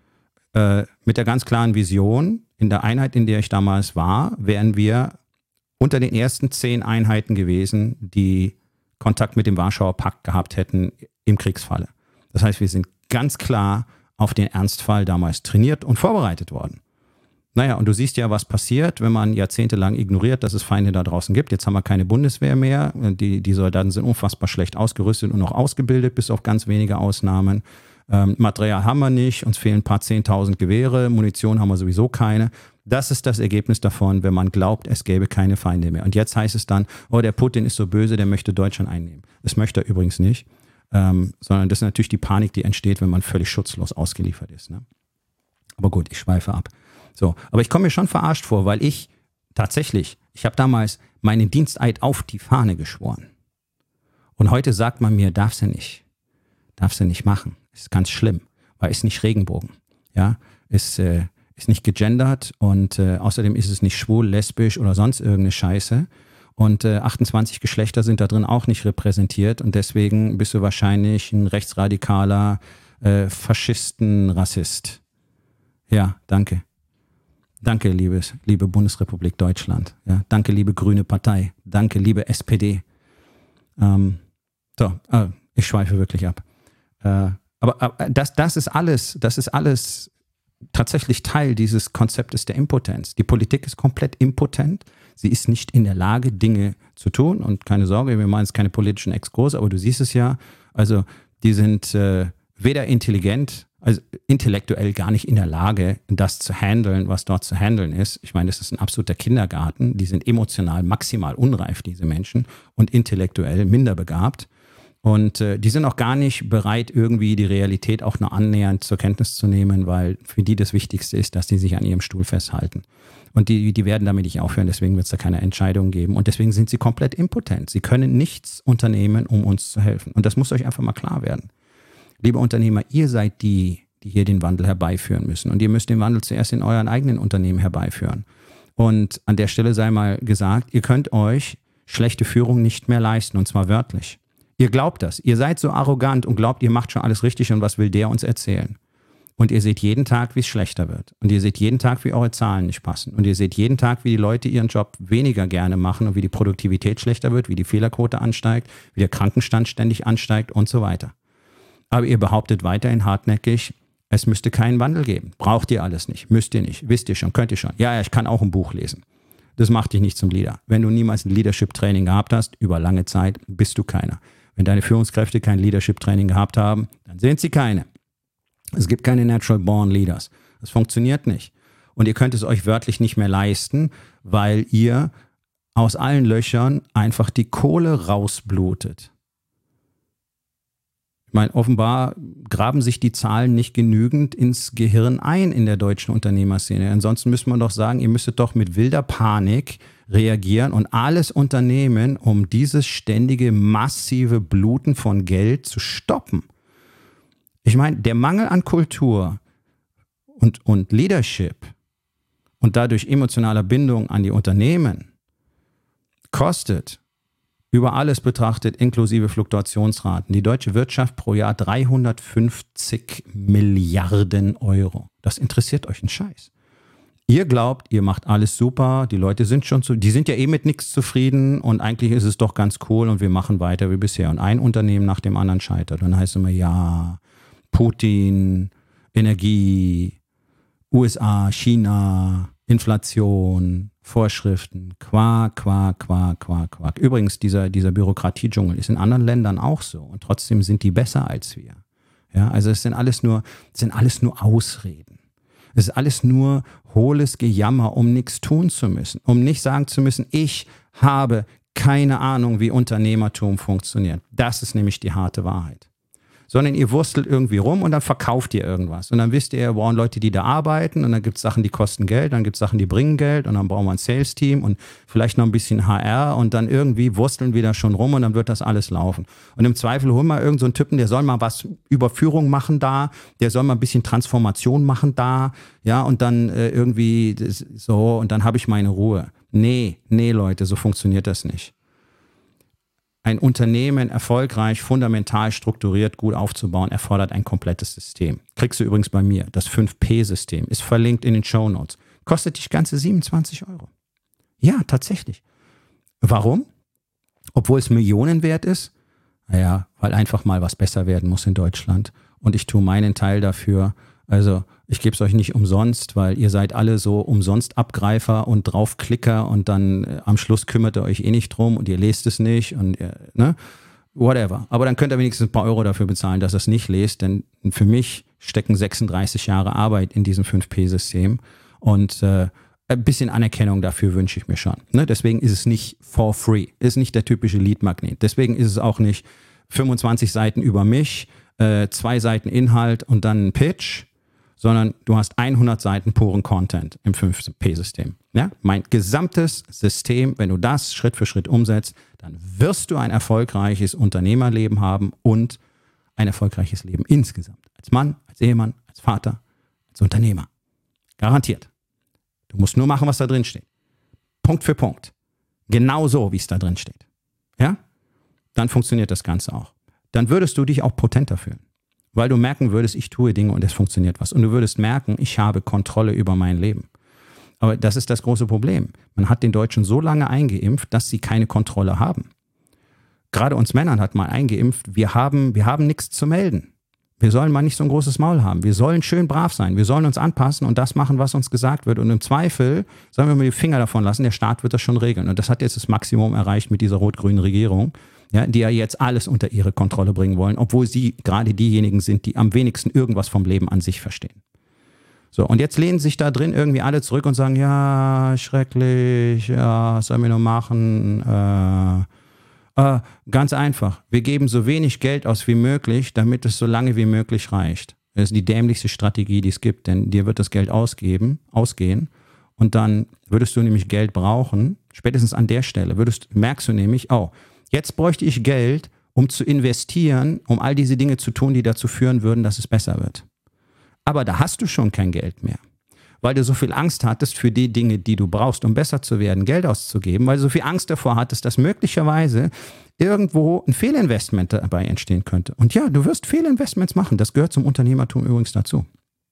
mit der ganz klaren Vision, in der Einheit, in der ich damals war, wären wir unter den ersten 10 Einheiten gewesen, die Kontakt mit dem Warschauer Pakt gehabt hätten im Kriegsfalle. Das heißt, wir sind ganz klar auf den Ernstfall damals trainiert und vorbereitet worden. Naja, und du siehst ja, was passiert, wenn man jahrzehntelang ignoriert, dass es Feinde da draußen gibt. Jetzt haben wir keine Bundeswehr mehr. Die Soldaten sind unfassbar schlecht ausgerüstet und noch ausgebildet, bis auf ganz wenige Ausnahmen. Material haben wir nicht, uns fehlen ein paar 10.000 Gewehre, Munition haben wir sowieso keine. Das ist das Ergebnis davon, wenn man glaubt, es gäbe keine Feinde mehr. Und jetzt heißt es dann, oh, der Putin ist so böse, der möchte Deutschland einnehmen. Das möchte er übrigens nicht, sondern das ist natürlich die Panik, die entsteht, wenn man völlig schutzlos ausgeliefert ist. Ne? Aber gut, ich schweife ab. So, aber ich komme mir schon verarscht vor, weil ich habe damals meinen Diensteid auf die Fahne geschworen. Und heute sagt man mir, darfst du nicht machen. Ist ganz schlimm, weil ist nicht Regenbogen. Ja, ist nicht gegendert und außerdem ist es nicht schwul, lesbisch oder sonst irgendeine Scheiße. Und 28 Geschlechter sind da drin auch nicht repräsentiert und deswegen bist du wahrscheinlich ein rechtsradikaler Faschisten, Rassist. Ja, danke. Danke, liebe Bundesrepublik Deutschland. Ja, danke, liebe Grüne Partei. Danke, liebe SPD. Ich schweife wirklich ab. Aber das ist alles tatsächlich Teil dieses Konzeptes der Impotenz. Die Politik ist komplett impotent. Sie ist nicht in der Lage, Dinge zu tun. Und keine Sorge, wir meinen jetzt keine politischen Exkurse, aber du siehst es ja. Also die sind weder intelligent, also intellektuell gar nicht in der Lage, das zu handeln, was dort zu handeln ist. Ich meine, das ist ein absoluter Kindergarten. Die sind emotional maximal unreif, diese Menschen, und intellektuell minder begabt. Und die sind auch gar nicht bereit, irgendwie die Realität auch nur annähernd zur Kenntnis zu nehmen, weil für die das Wichtigste ist, dass die sich an ihrem Stuhl festhalten. Und die werden damit nicht aufhören, deswegen wird es da keine Entscheidung geben. Und deswegen sind sie komplett impotent. Sie können nichts unternehmen, um uns zu helfen. Und das muss euch einfach mal klar werden. Liebe Unternehmer, ihr seid die hier den Wandel herbeiführen müssen. Und ihr müsst den Wandel zuerst in euren eigenen Unternehmen herbeiführen. Und an der Stelle sei mal gesagt, ihr könnt euch schlechte Führung nicht mehr leisten, und zwar wörtlich. Ihr glaubt das. Ihr seid so arrogant und glaubt, ihr macht schon alles richtig und was will der uns erzählen? Und ihr seht jeden Tag, wie es schlechter wird. Und ihr seht jeden Tag, wie eure Zahlen nicht passen. Und ihr seht jeden Tag, wie die Leute ihren Job weniger gerne machen und wie die Produktivität schlechter wird, wie die Fehlerquote ansteigt, wie der Krankenstand ständig ansteigt und so weiter. Aber ihr behauptet weiterhin hartnäckig, es müsste keinen Wandel geben. Braucht ihr alles nicht. Müsst ihr nicht. Wisst ihr schon. Könnt ihr schon. Ja, ich kann auch ein Buch lesen. Das macht dich nicht zum Leader. Wenn du niemals ein Leadership-Training gehabt hast, über lange Zeit, bist du keiner. Wenn deine Führungskräfte kein Leadership-Training gehabt haben, dann sind sie keine. Es gibt keine Natural Born Leaders. Das funktioniert nicht. Und ihr könnt es euch wörtlich nicht mehr leisten, weil ihr aus allen Löchern einfach die Kohle rausblutet. Ich meine, offenbar graben sich die Zahlen nicht genügend ins Gehirn ein in der deutschen Unternehmerszene. Ansonsten müsste man doch sagen, ihr müsstet doch mit wilder Panik reagieren und alles unternehmen, um dieses ständige, massive Bluten von Geld zu stoppen. Ich meine, der Mangel an Kultur und Leadership und dadurch emotionaler Bindung an die Unternehmen kostet über alles betrachtet, inklusive Fluktuationsraten, die deutsche Wirtschaft pro Jahr 350 Milliarden Euro. Das interessiert euch einen Scheiß. Ihr glaubt, ihr macht alles super, die Leute sind die sind ja eh mit nichts zufrieden und eigentlich ist es doch ganz cool und wir machen weiter wie bisher. Und ein Unternehmen nach dem anderen scheitert. Und dann heißt es immer, ja, Putin, Energie, USA, China, Inflation, Vorschriften, Quark. Übrigens, dieser Bürokratiedschungel ist in anderen Ländern auch so und trotzdem sind die besser als wir. Ja, also es sind alles nur Ausreden. Es ist alles nur hohles Gejammer, um nichts tun zu müssen, um nicht sagen zu müssen, ich habe keine Ahnung, wie Unternehmertum funktioniert. Das ist nämlich die harte Wahrheit. Sondern ihr wurstelt irgendwie rum und dann verkauft ihr irgendwas. Und dann wisst ihr, wir brauchen Leute, die da arbeiten und dann gibt es Sachen, die kosten Geld, dann gibt es Sachen, die bringen Geld und dann brauchen wir ein Sales-Team und vielleicht noch ein bisschen HR und dann irgendwie wursteln wir da schon rum und dann wird das alles laufen. Und im Zweifel holen wir irgend so einen Typen, der soll mal was über Führung machen da, der soll mal ein bisschen Transformation machen da, ja, und dann irgendwie so und dann habe ich meine Ruhe. Nee, Leute, so funktioniert das nicht. Ein Unternehmen erfolgreich, fundamental strukturiert, gut aufzubauen, erfordert ein komplettes System. Kriegst du übrigens bei mir. Das 5P-System ist verlinkt in den Shownotes. Kostet dich ganze 27 Euro. Ja, tatsächlich. Warum? Obwohl es Millionen wert ist? Naja, weil einfach mal was besser werden muss in Deutschland. Und ich tue meinen Teil dafür. Also ich gebe es euch nicht umsonst, weil ihr seid alle so umsonst Abgreifer und Draufklicker und dann am Schluss kümmert ihr euch eh nicht drum und ihr lest es nicht und whatever. Aber dann könnt ihr wenigstens ein paar Euro dafür bezahlen, dass ihr es nicht lest, denn für mich stecken 36 Jahre Arbeit in diesem 5P-System und ein bisschen Anerkennung dafür wünsche ich mir schon. Ne? Deswegen ist es nicht for free, ist nicht der typische Lead-Magnet. Deswegen ist es auch nicht 25 Seiten über mich, 2 Seiten Inhalt und dann ein Pitch, sondern du hast 100 Seiten puren Content im 5P-System. Ja? Mein gesamtes System, wenn du das Schritt für Schritt umsetzt, dann wirst du ein erfolgreiches Unternehmerleben haben und ein erfolgreiches Leben insgesamt. Als Mann, als Ehemann, als Vater, als Unternehmer. Garantiert. Du musst nur machen, was da drin steht. Punkt für Punkt. Genau so, wie es da drin steht. Ja? Dann funktioniert das Ganze auch. Dann würdest du dich auch potenter fühlen. Weil du merken würdest, ich tue Dinge und es funktioniert was. Und du würdest merken, ich habe Kontrolle über mein Leben. Aber das ist das große Problem. Man hat den Deutschen so lange eingeimpft, dass sie keine Kontrolle haben. Gerade uns Männern hat man eingeimpft, wir haben nichts zu melden. Wir sollen mal nicht so ein großes Maul haben. Wir sollen schön brav sein. Wir sollen uns anpassen und das machen, was uns gesagt wird. Und im Zweifel sollen wir mal die Finger davon lassen, der Staat wird das schon regeln. Und das hat jetzt das Maximum erreicht mit dieser rot-grünen Regierung. Ja, die ja jetzt alles unter ihre Kontrolle bringen wollen, obwohl sie gerade diejenigen sind, die am wenigsten irgendwas vom Leben an sich verstehen. So, und jetzt lehnen sich da drin irgendwie alle zurück und sagen, ja, schrecklich, ja, was sollen wir nur machen? Ganz einfach, wir geben so wenig Geld aus wie möglich, damit es so lange wie möglich reicht. Das ist die dämlichste Strategie, die es gibt, denn dir wird das Geld ausgehen und dann würdest du nämlich Geld brauchen, spätestens an der Stelle merkst du nämlich, jetzt bräuchte ich Geld, um zu investieren, um all diese Dinge zu tun, die dazu führen würden, dass es besser wird. Aber da hast du schon kein Geld mehr. weil du so viel Angst hattest für die Dinge, die du brauchst, um besser zu werden, Geld auszugeben, weil du so viel Angst davor hattest, dass möglicherweise irgendwo ein Fehlinvestment dabei entstehen könnte. Und ja, du wirst Fehlinvestments machen. Das gehört zum Unternehmertum übrigens dazu.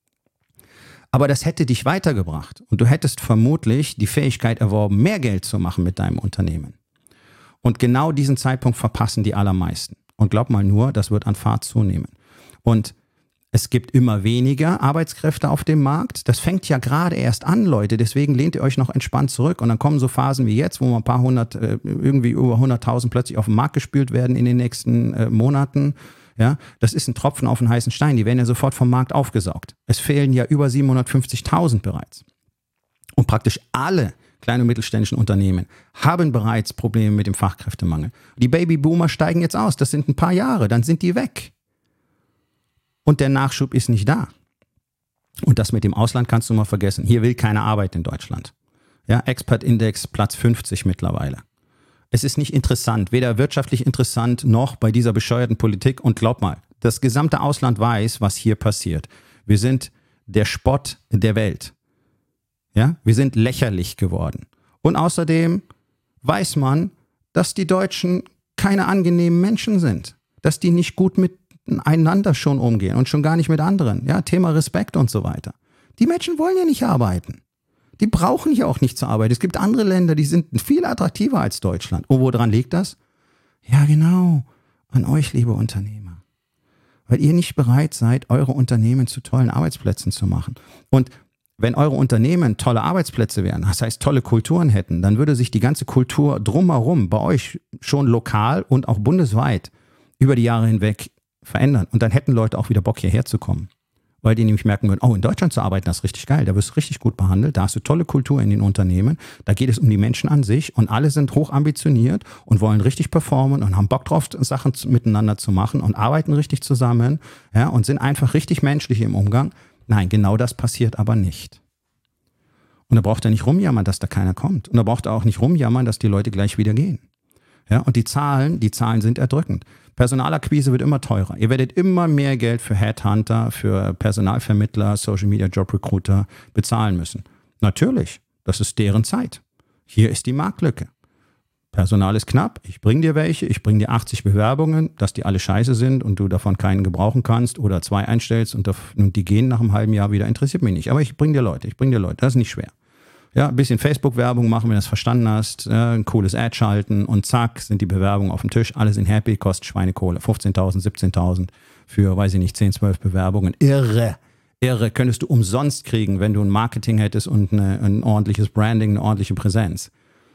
Aber das hätte dich weitergebracht und du hättest vermutlich die Fähigkeit erworben, mehr Geld zu machen mit deinem Unternehmen. Und genau diesen Zeitpunkt verpassen die allermeisten. Und glaub mal nur, das wird an Fahrt zunehmen. Und es gibt immer weniger Arbeitskräfte auf dem Markt. Das fängt ja gerade erst an, Leute. Deswegen lehnt ihr euch noch entspannt zurück. Und dann kommen so Phasen wie jetzt, wo mal ein paar hundert, irgendwie über 100.000 plötzlich auf den Markt gespült werden in den nächsten Monaten. Ja, das ist ein Tropfen auf einen heißen Stein. Die werden ja sofort vom Markt aufgesaugt. Es fehlen ja über 750.000 bereits. Und praktisch alle kleinen und mittelständischen Unternehmen haben bereits Probleme mit dem Fachkräftemangel. Die Babyboomer steigen jetzt aus. Das sind ein paar Jahre. Dann sind die weg. Und der Nachschub ist nicht da. Und das mit dem Ausland kannst du mal vergessen. Hier will keiner arbeiten in Deutschland. Ja, Expat-Index Platz 50 mittlerweile. Es ist nicht interessant, weder wirtschaftlich interessant noch bei dieser bescheuerten Politik. Und glaub mal, das gesamte Ausland weiß, was hier passiert. Wir sind der Spott der Welt. Ja, wir sind lächerlich geworden. Und außerdem weiß man, dass die Deutschen keine angenehmen Menschen sind. Dass die nicht gut miteinander schon umgehen und schon gar nicht mit anderen. Ja, Thema Respekt und so weiter. Die Menschen wollen ja nicht arbeiten. Die brauchen ja auch nicht zur Arbeit. Es gibt andere Länder, die sind viel attraktiver als Deutschland. Und woran liegt das? Ja, genau. An euch, liebe Unternehmer. Weil ihr nicht bereit seid, eure Unternehmen zu tollen Arbeitsplätzen zu machen. Und wenn eure Unternehmen tolle Arbeitsplätze wären, das heißt tolle Kulturen hätten, dann würde sich die ganze Kultur drumherum bei euch schon lokal und auch bundesweit über die Jahre hinweg verändern. Und dann hätten Leute auch wieder Bock, hierher zu kommen. Weil die nämlich merken würden, oh, in Deutschland zu arbeiten, das ist richtig geil, da wirst du richtig gut behandelt, da hast du tolle Kultur in den Unternehmen, da geht es um die Menschen an sich und alle sind hoch ambitioniert und wollen richtig performen und haben Bock drauf, Sachen miteinander zu machen und arbeiten richtig zusammen, ja, und sind einfach richtig menschlich im Umgang. Nein, genau das passiert aber nicht. Und da braucht er nicht rumjammern, dass da keiner kommt. Und da braucht er auch nicht rumjammern, dass die Leute gleich wieder gehen. Ja, und die Zahlen sind erdrückend. Personalakquise wird immer teurer. Ihr werdet immer mehr Geld für Headhunter, für Personalvermittler, Social Media Job Recruiter bezahlen müssen. Natürlich, das ist deren Zeit. Hier ist die Marktlücke. Personal ist knapp, ich bringe dir welche, ich bringe dir 80 Bewerbungen, dass die alle scheiße sind und du davon keinen gebrauchen kannst oder 2 einstellst und die gehen nach einem halben Jahr wieder, interessiert mich nicht. Aber ich bringe dir Leute, das ist nicht schwer. Ja, ein bisschen Facebook-Werbung machen, wenn du das verstanden hast, ein cooles Ad schalten und zack, sind die Bewerbungen auf dem Tisch, alle sind happy, kostet Schweinekohle, 15.000, 17.000 für, weiß ich nicht, 10, 12 Bewerbungen. Irre, könntest du umsonst kriegen, wenn du ein Marketing hättest und ein ordentliches Branding, eine ordentliche Präsenz.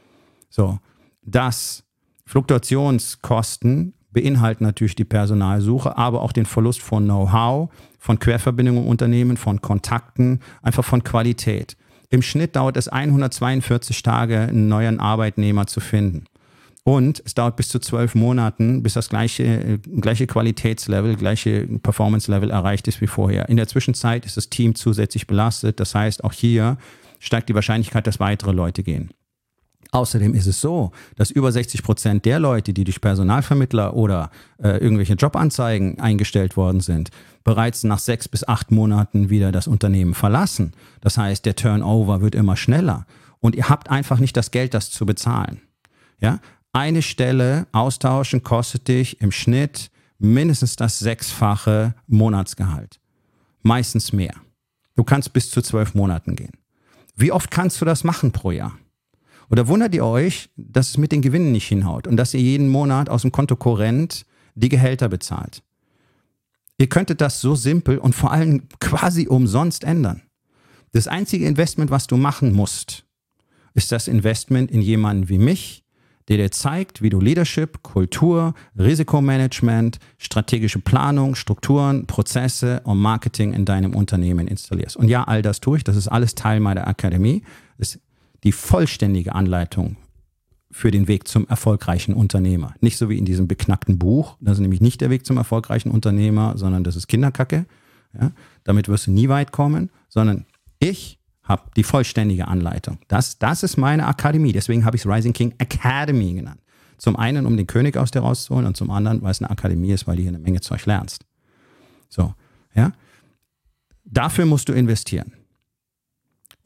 So, das Fluktuationskosten beinhalten natürlich die Personalsuche, aber auch den Verlust von Know-how, von Querverbindungen im Unternehmen, von Kontakten, einfach von Qualität. Im Schnitt dauert es 142 Tage, einen neuen Arbeitnehmer zu finden. Und es dauert bis zu 12 Monaten, bis das gleiche Qualitätslevel, gleiche Performance-Level erreicht ist wie vorher. In der Zwischenzeit ist das Team zusätzlich belastet. Das heißt, auch hier steigt die Wahrscheinlichkeit, dass weitere Leute gehen. Außerdem ist es so, dass über 60% der Leute, die durch Personalvermittler oder irgendwelche Jobanzeigen eingestellt worden sind, bereits nach 6 bis 8 Monaten wieder das Unternehmen verlassen. Das heißt, der Turnover wird immer schneller und ihr habt einfach nicht das Geld, das zu bezahlen. Ja? Eine Stelle austauschen kostet dich im Schnitt mindestens das 6-fache Monatsgehalt. Meistens mehr. Du kannst bis zu 12 Monaten gehen. Wie oft kannst du das machen pro Jahr? Oder wundert ihr euch, dass es mit den Gewinnen nicht hinhaut und dass ihr jeden Monat aus dem Konto Korrent die Gehälter bezahlt? Ihr könntet das so simpel und vor allem quasi umsonst ändern. Das einzige Investment, was du machen musst, ist das Investment in jemanden wie mich, der dir zeigt, wie du Leadership, Kultur, Risikomanagement, strategische Planung, Strukturen, Prozesse und Marketing in deinem Unternehmen installierst. Und ja, all das tue ich, das ist alles Teil meiner Akademie. Das ist die vollständige Anleitung für den Weg zum erfolgreichen Unternehmer. Nicht so wie in diesem beknackten Buch. Das ist nämlich nicht der Weg zum erfolgreichen Unternehmer, sondern das ist Kinderkacke. Ja? Damit wirst du nie weit kommen, sondern ich habe die vollständige Anleitung. Das ist meine Akademie. Deswegen habe ich es Rising King Academy genannt. Zum einen, um den König aus dir rauszuholen und zum anderen, weil es eine Akademie ist, weil du hier eine Menge Zeug lernst. So, ja. Dafür musst du investieren.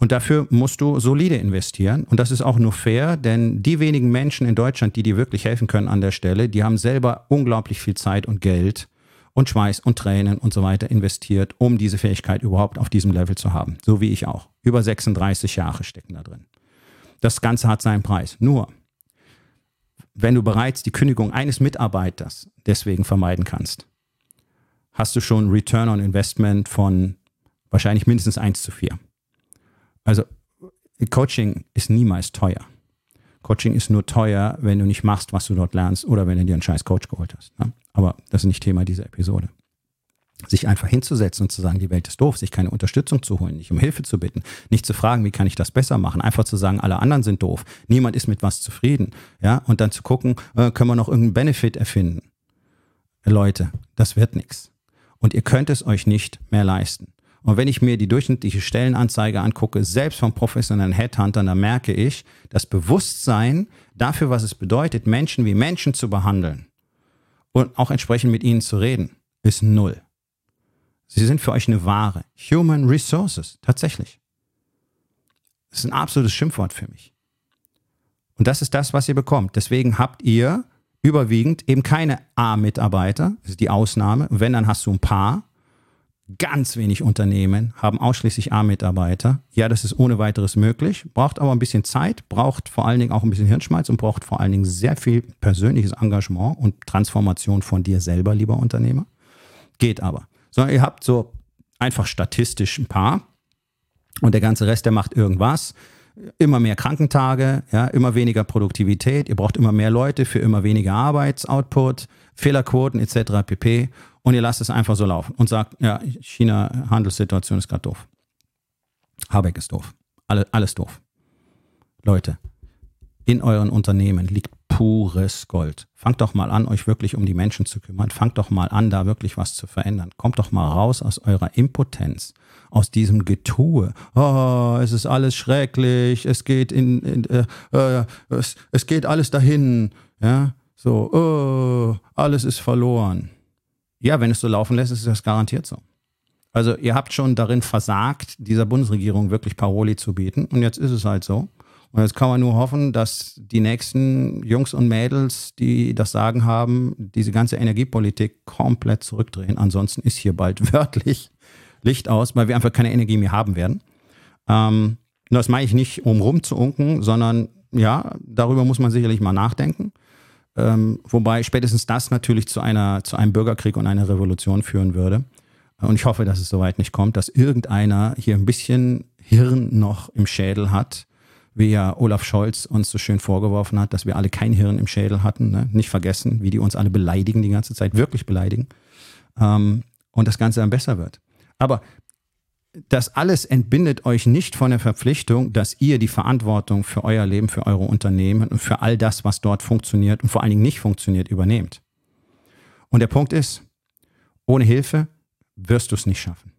Und dafür musst du solide investieren. Und das ist auch nur fair, denn die wenigen Menschen in Deutschland, die dir wirklich helfen können an der Stelle, die haben selber unglaublich viel Zeit und Geld und Schweiß und Tränen und so weiter investiert, um diese Fähigkeit überhaupt auf diesem Level zu haben. So wie ich auch. Über 36 Jahre stecken da drin. Das Ganze hat seinen Preis. Nur, wenn du bereits die Kündigung eines Mitarbeiters deswegen vermeiden kannst, hast du schon Return on Investment von wahrscheinlich mindestens 1:4. Also Coaching ist niemals teuer. Coaching ist nur teuer, wenn du nicht machst, was du dort lernst oder wenn du dir einen scheiß Coach geholt hast. Ne? Aber das ist nicht Thema dieser Episode. Sich einfach hinzusetzen und zu sagen, die Welt ist doof, sich keine Unterstützung zu holen, nicht um Hilfe zu bitten, nicht zu fragen, wie kann ich das besser machen, einfach zu sagen, alle anderen sind doof, niemand ist mit was zufrieden, ja, und dann zu gucken, können wir noch irgendeinen Benefit erfinden. Leute, das wird nichts. Und ihr könnt es euch nicht mehr leisten. Und wenn ich mir die durchschnittliche Stellenanzeige angucke, selbst von professionellen Headhuntern, dann merke ich, das Bewusstsein dafür, was es bedeutet, Menschen wie Menschen zu behandeln und auch entsprechend mit ihnen zu reden, ist 0. Sie sind für euch eine Ware. Human Resources, tatsächlich. Das ist ein absolutes Schimpfwort für mich. Und das ist das, was ihr bekommt. Deswegen habt ihr überwiegend eben keine A-Mitarbeiter, das ist die Ausnahme. Wenn, dann hast du ein paar. Ganz wenig Unternehmen haben ausschließlich A-Mitarbeiter. Ja, das ist ohne weiteres möglich, braucht aber ein bisschen Zeit, braucht vor allen Dingen auch ein bisschen Hirnschmalz und braucht vor allen Dingen sehr viel persönliches Engagement und Transformation von dir selber, lieber Unternehmer. Geht aber. Sondern ihr habt so einfach statistisch ein paar und der ganze Rest, der macht irgendwas. Immer mehr Krankentage, ja, immer weniger Produktivität, ihr braucht immer mehr Leute für immer weniger Arbeitsoutput, Fehlerquoten etc. pp. Und ihr lasst es einfach so laufen und sagt, ja, China-Handelssituation ist gerade doof. Habeck ist doof. Alles doof. Leute, in euren Unternehmen liegt pures Gold. Fangt doch mal an, euch wirklich um die Menschen zu kümmern. Fangt doch mal an, da wirklich was zu verändern. Kommt doch mal raus aus eurer Impotenz, aus diesem Getue. Oh, es ist alles schrecklich, es geht es geht alles dahin. Ja, so, oh, alles ist verloren. Ja, wenn es so laufen lässt, ist das garantiert so. Also ihr habt schon darin versagt, dieser Bundesregierung wirklich Paroli zu bieten. Und jetzt ist es halt so. Und jetzt kann man nur hoffen, dass die nächsten Jungs und Mädels, die das Sagen haben, diese ganze Energiepolitik komplett zurückdrehen. Ansonsten ist hier bald wörtlich Licht aus, weil wir einfach keine Energie mehr haben werden. Das meine ich nicht, um rumzuunken, sondern ja, darüber muss man sicherlich mal nachdenken. Wobei spätestens das natürlich zu einem Bürgerkrieg und einer Revolution führen würde. Und ich hoffe, dass es soweit nicht kommt, dass irgendeiner hier ein bisschen Hirn noch im Schädel hat, wie ja Olaf Scholz uns so schön vorgeworfen hat, dass wir alle kein Hirn im Schädel hatten. Ne? Nicht vergessen, wie die uns alle beleidigen die ganze Zeit, wirklich beleidigen. Und das Ganze dann besser wird. Aber das alles entbindet euch nicht von der Verpflichtung, dass ihr die Verantwortung für euer Leben, für eure Unternehmen und für all das, was dort funktioniert und vor allen Dingen nicht funktioniert, übernehmt. Und der Punkt ist, ohne Hilfe wirst du es nicht schaffen.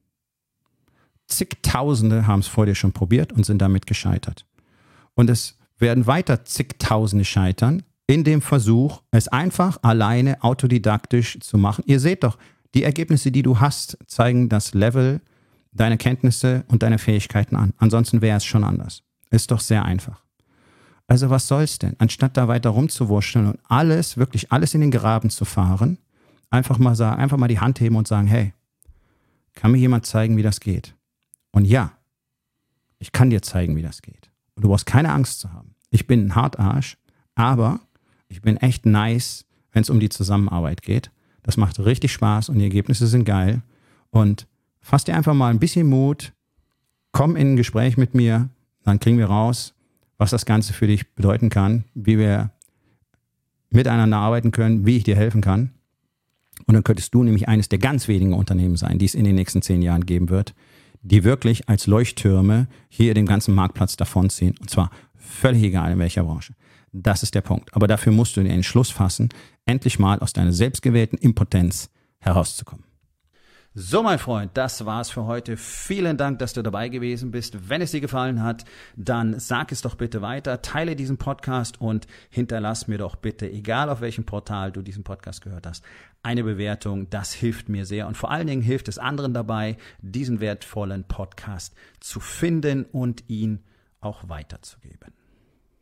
Zigtausende haben es vor dir schon probiert und sind damit gescheitert. Und es werden weiter zigtausende scheitern in dem Versuch, es einfach alleine autodidaktisch zu machen. Ihr seht doch, die Ergebnisse, die du hast, zeigen das Level deiner Kenntnisse und deiner Fähigkeiten an. Ansonsten wäre es schon anders. Ist doch sehr einfach. Also was soll's denn? Anstatt da weiter rumzuwurschteln und wirklich alles in den Graben zu fahren, einfach mal die Hand heben und sagen, hey, kann mir jemand zeigen, wie das geht? Und ja, ich kann dir zeigen, wie das geht. Und du brauchst keine Angst zu haben. Ich bin ein Hartarsch, aber ich bin echt nice, wenn es um die Zusammenarbeit geht. Das macht richtig Spaß und die Ergebnisse sind geil. Und fass dir einfach mal ein bisschen Mut, komm in ein Gespräch mit mir, dann kriegen wir raus, was das Ganze für dich bedeuten kann, wie wir miteinander arbeiten können, wie ich dir helfen kann. Und dann könntest du nämlich eines der ganz wenigen Unternehmen sein, die es in den nächsten 10 Jahren geben wird, die wirklich als Leuchttürme hier den ganzen Marktplatz davonziehen. Und zwar völlig egal in welcher Branche. Das ist der Punkt. Aber dafür musst du den Entschluss fassen, endlich mal aus deiner selbstgewählten Impotenz herauszukommen. So, mein Freund, das war's für heute. Vielen Dank, dass du dabei gewesen bist. Wenn es dir gefallen hat, dann sag es doch bitte weiter, teile diesen Podcast und hinterlass mir doch bitte, egal auf welchem Portal du diesen Podcast gehört hast, eine Bewertung. Das hilft mir sehr und vor allen Dingen hilft es anderen dabei, diesen wertvollen Podcast zu finden und ihn auch weiterzugeben.